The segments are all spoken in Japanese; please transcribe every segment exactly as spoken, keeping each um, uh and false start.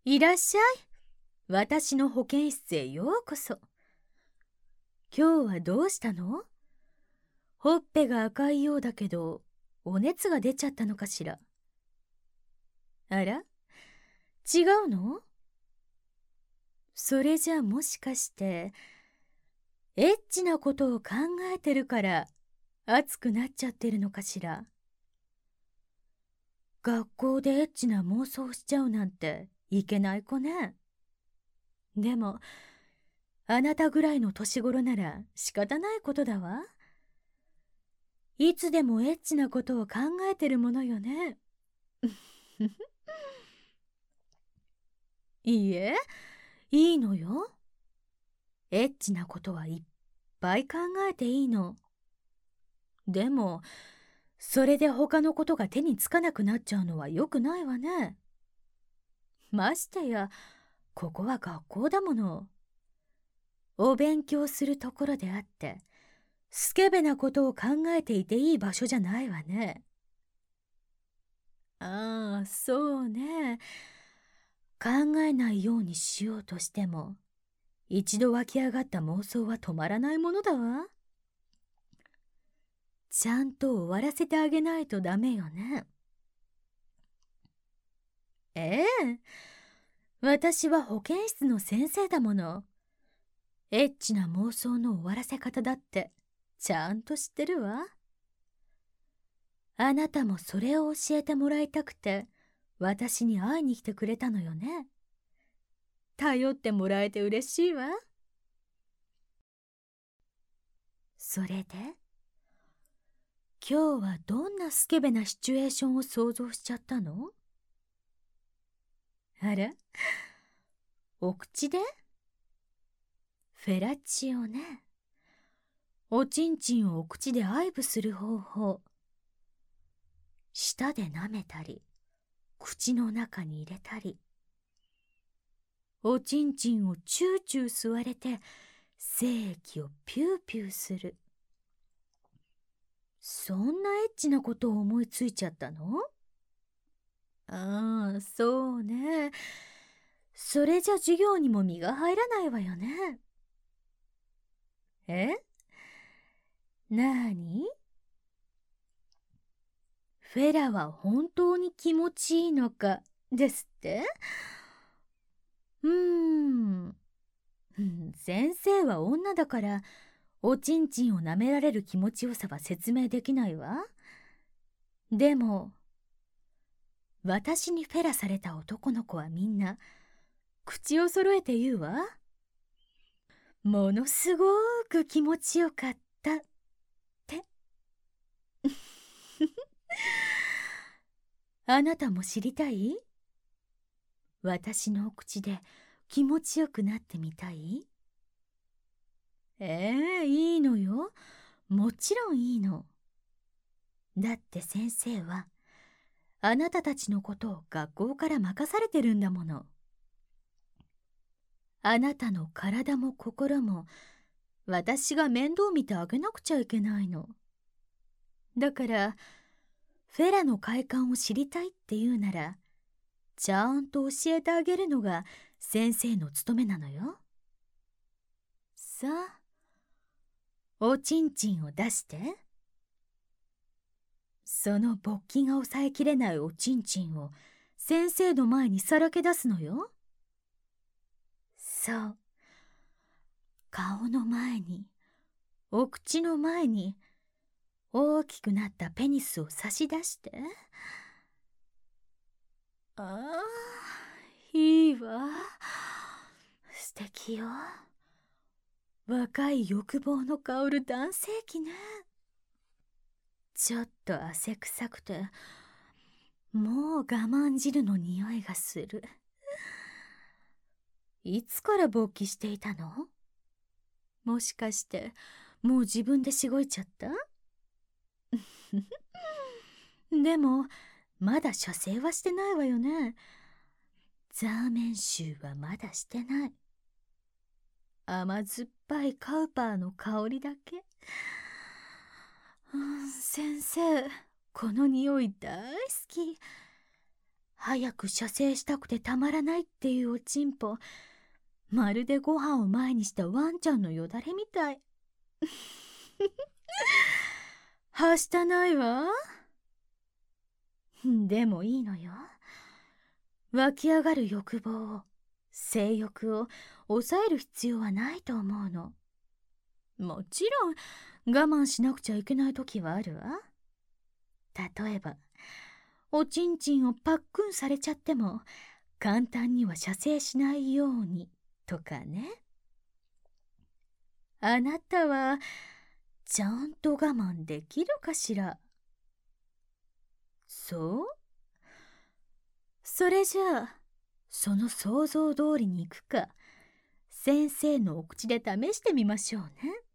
いらっしゃい。私の保健室へようこそ。今日はどうしたの？ほっぺが赤いようだけど、お熱が出ちゃったのかしら。あら？違うの？それじゃもしかして、エッチなことを考えてるから熱くなっちゃってるのかしら。学校でエッチな妄想しちゃうなんていけない子ね。でも、あなたぐらいの年頃なら仕方ないことだわ。いつでもエッチなことを考えてるものよね。いいえ、いいのよ。エッチなことはいっぱい考えていいの。でも、それで他のことが手につかなくなっちゃうのは良くないわね。ましてや、ここは学校だもの。お勉強するところであって、スケベなことを考えていていい場所じゃないわね。ああ、そうね。考えないようにしようとしても、一度湧き上がった妄想は止まらないものだわ。ちゃんと終わらせてあげないとダメよね。ええ、私は保健室の先生だもの。エッチな妄想の終わらせ方だってちゃんと知ってるわ。あなたもそれを教えてもらいたくて私に会いに来てくれたのよね。頼ってもらえて嬉しいわ。それで今日はどんなスケベなシチュエーションを想像しちゃったの？あら、お口で？フェラチオね。おちんちんをお口で愛撫する方法。舌で舐めたり、口の中に入れたり。おちんちんをチューチュー吸われて、精液をピューピューする。そんなエッチなことを思いついちゃったの？ああ、そうね。それじゃ授業にも身が入らないわよね。え？なーに？フェラは本当に気持ちいいのかですって？うーん。先生は女だから、おちんちんを舐められる気持ちよさは説明できないわ。でも、私にフェラされた男の子はみんな、口を揃えて言うわ。ものすごく気持ちよかったって。あなたも知りたい？私のお口で気持ちよくなってみたい？ええ、いいのよ。もちろんいいの。だって先生は、あなたたちのことを学校から任されてるんだもの。あなたの体も心も、私が面倒見てあげなくちゃいけないの。だから、フェラの快感を知りたいって言うなら、ちゃんと教えてあげるのが先生の務めなのよ。さあ、おちんちんを出して。その勃起が抑えきれないおちんちんを先生の前にさらけ出すのよ。そう。顔の前に、お口の前に、大きくなったペニスを差し出して。ああ、いいわ。素敵よ。若い欲望の香る男性器ね。ちょっと汗臭くて、もう我慢汁の匂いがする。いつから勃起していたの？もしかして、もう自分でしごいちゃった？でも、まだ射精はしてないわよね。ザーメン臭はまだしてない。甘酸っぱいカウパーの香りだけ。うん、先生、この匂い大好き。 早く射精したくてたまらないっていうおちんぽ、まるでご飯を前にしたワンちゃんのよだれみたい。はしたないわ。でもいいのよ。湧き上がる欲望を、性欲を抑える必要はないと思うの。もちろん我慢しなくちゃいけない時はあるわ。例えばおちんちんをパックンされちゃっても簡単には射精しないようにとかね。あなたはちゃんと我慢できるかしら。そう？それじゃあその想像通りにいくか、先生のお口で試してみましょうね。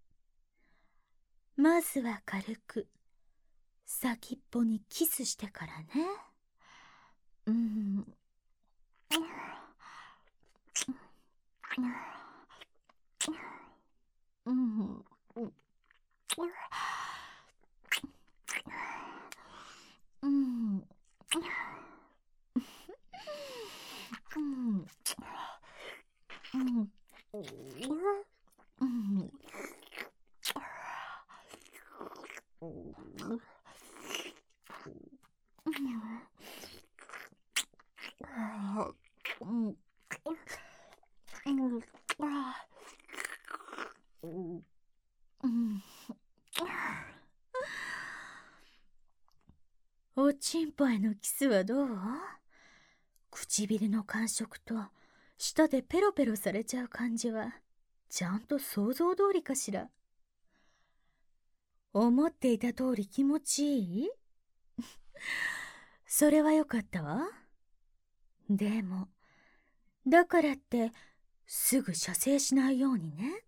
まずは軽く先っぽにキスしてからね。うん。うん。うん。おちんぽへのキスはどう？唇の感触と舌でペロペロされちゃう感じはちゃんと想像通りかしら。思っていた通り気持ちいい？それはよかったわ。でもだからってすぐ射精しないようにね。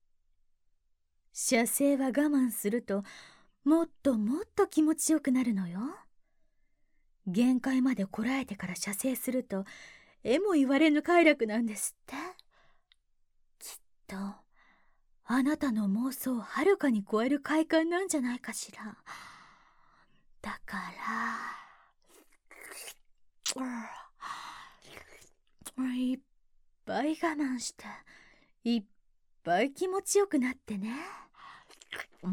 射精は我慢するともっともっと気持ちよくなるのよ。限界までこらえてから射精するとえも言われぬ快楽なんですって。きっとあなたの妄想をはるかに超える快感なんじゃないかしら。だからいっぱい我慢していっぱい気持ちよくなってね。うん。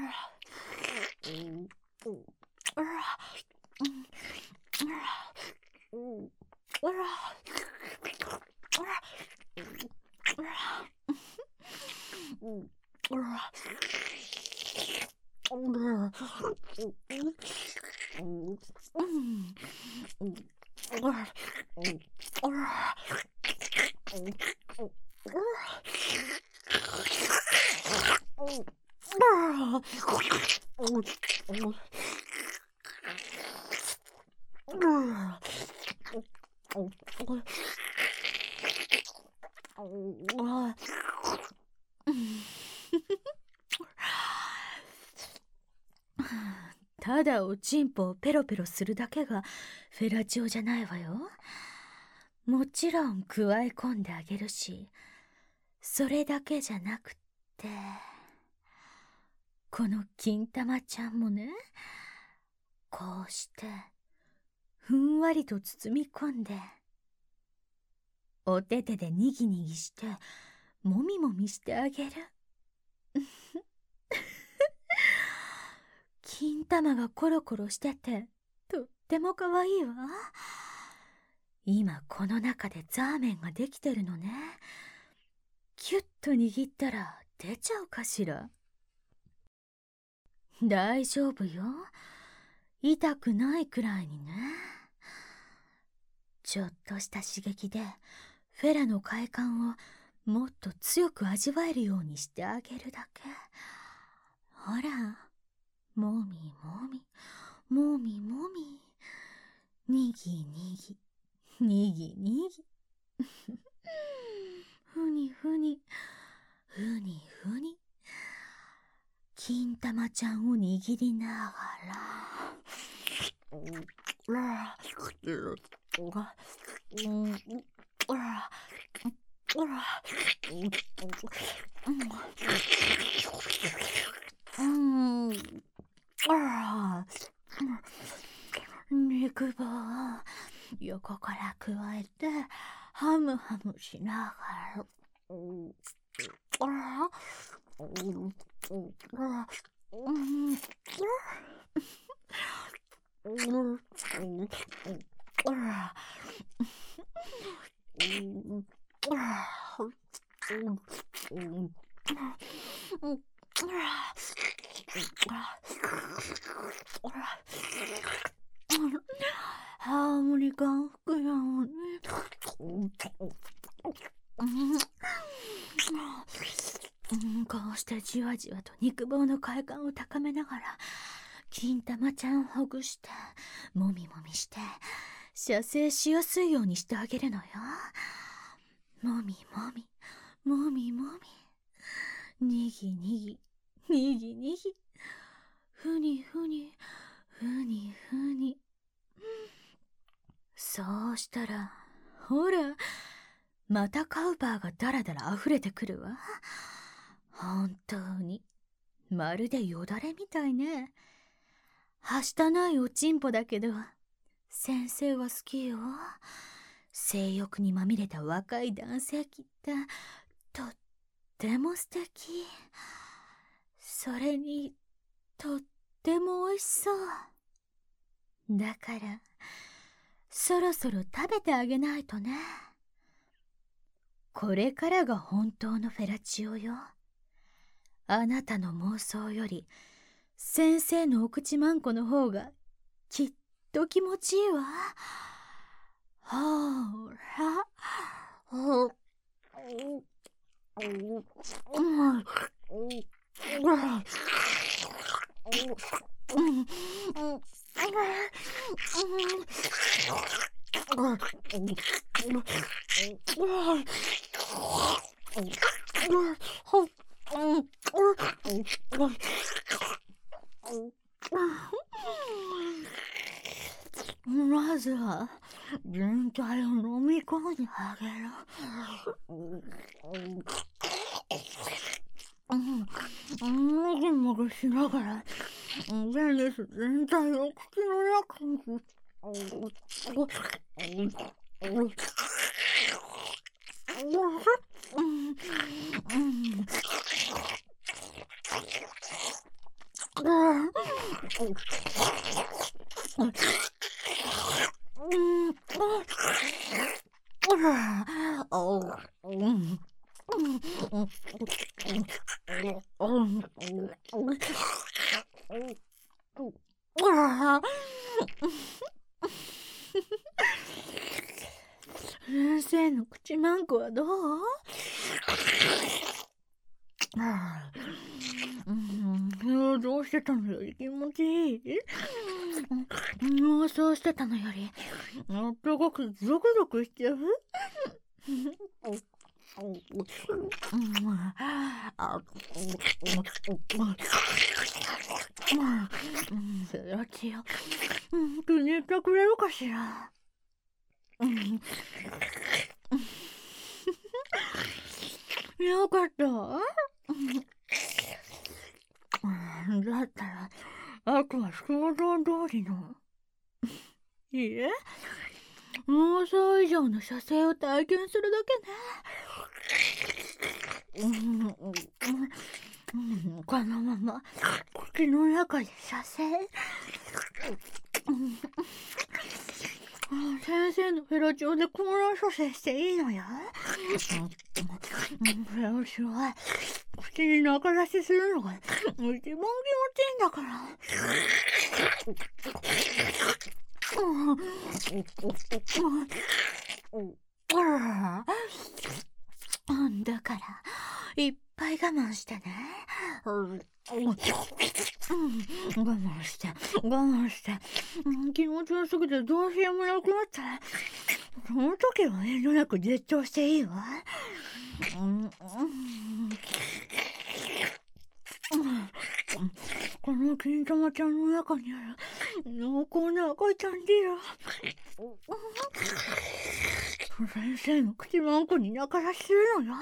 ただおちんぽをペロペロするだけがフェラチオじゃないわよ。もちろん加え込んであげるし、それだけじゃなくってこの金玉ちゃんもね、こうしてふんわりと包み込んでお手手でにぎにぎしてもみもみしてあげる。金玉がコロコロしててとってもかわいいわ。今この中でザーメンができてるのね。キュッと握ったら出ちゃうかしら。大丈夫よ。痛くないくらいにね。ちょっとした刺激でフェラの快感をもっと強く味わえるようにしてあげるだけ。ほら、もみもみもみもみ、にぎにぎにぎにぎふにふにふにふに、金玉ちゃんを握りながら肉棒横から加えてハムハムしながら、ハーモニカを吹くように、こうしてじわじわと肉棒の快感を高めながら金玉ちゃんをほぐしてもみもみして射精しやすいようにしてあげるのよ。もみもみもみもみ、にぎにぎにぎにぎ、ふにふにふにふに。そうしたらほら、またカウパーがだらだら溢れてくるわ。本当にまるでよだれみたいね。はしたないおちんぽだけど先生は好きよ。性欲にまみれた若い男性器ってとっても素敵。それにとってもおいしそう。だからそろそろ食べてあげないとね。これからが本当のフェラチオよ。あなたの妄想より先生のお口まんこの方がきっと気持ちいいわ。ほら、ほまずは全体を飲み込んであげる。もぐもぐしながらペニス全体を口の中に先生の口まんこはどう？うん、どうしてたのより気持ちいい？妄想してたのよりあったかくゾクゾクしちゃう？フェラチオ、気に入ってくれるかしら？よかった。だったらあとは想像通りの、いいえ、妄想以上の射精を体験するだけね。このまま口の中で射精。先生のフェラチオで混乱射精していいのよ。フェラチオは口に中出しするのが一番気持ちいいんだから。だからいっぱい我慢してね。我慢して我慢して、気持ちよすぎてどうしようもなくなったらその時は遠慮なく絶頂していいわ。この金玉ちゃんの中にある濃厚な赤ちゃんディラ、先生の口まんこに中出しするのよ。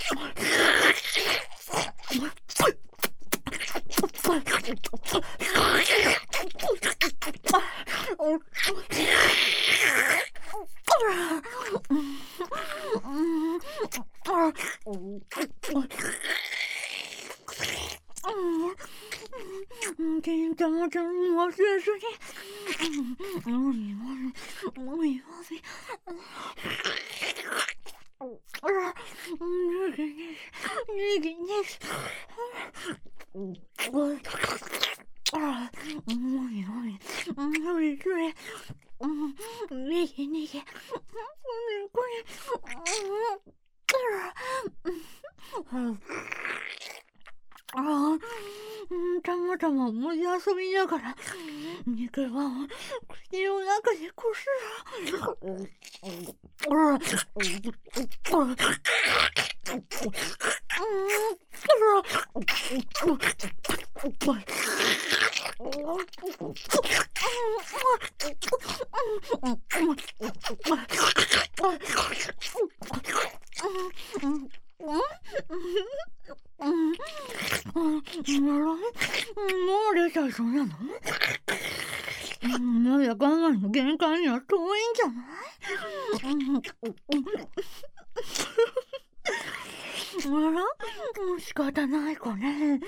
金玉ちゃん忘れずに。もみもみもみもみ。にぎにぎにぎ。もみもみもみくれ。にぎにぎ。これ。ああ、たまたま思い遊びながら肉まんを口の中でこする。もう出ちゃいそうなの？まだ我慢の限界には遠いんじゃない？あら、もう仕方ない子ね。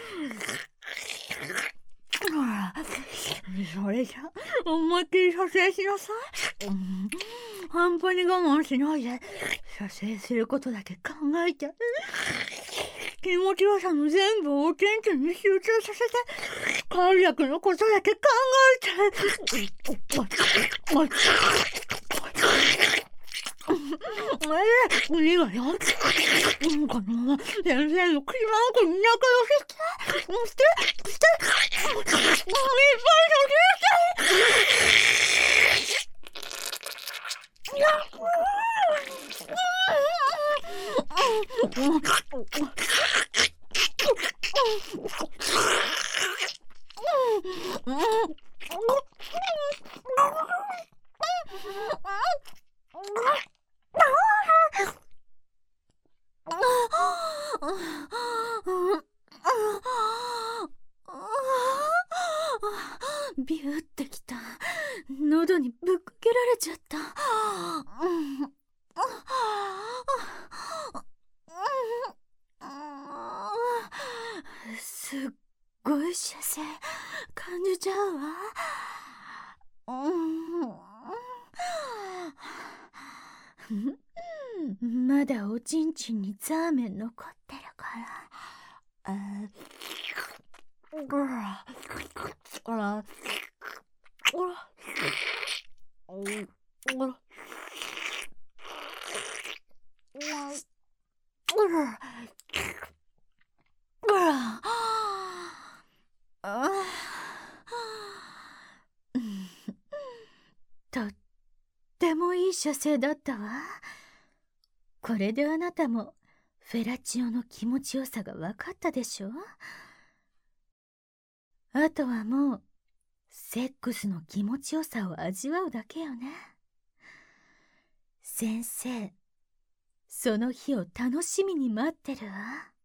あら、それじゃ思いっきり射精しなさい。うん、半端に我慢しないで射精することだけ考えて。気持ちよさの全部を天地に集中させて、快楽のことだけ考えて。ええ、いいわよ。このまま先生の口まんこに仲良しして、して、して、もういっぱい射精して。やっビューってきた。喉にぶっかけられちゃった。すっごい射精感じちゃうわ。まだおちんちんにザーメン残ってるから。ほらほらほらほらほらほらとってもいい射精だったわ。これであなたもフェラチオの気持ちよさが分かったでしょ？あとはもうセックスの気持ちよさを味わうだけよね。先生、その日を楽しみに待ってるわ。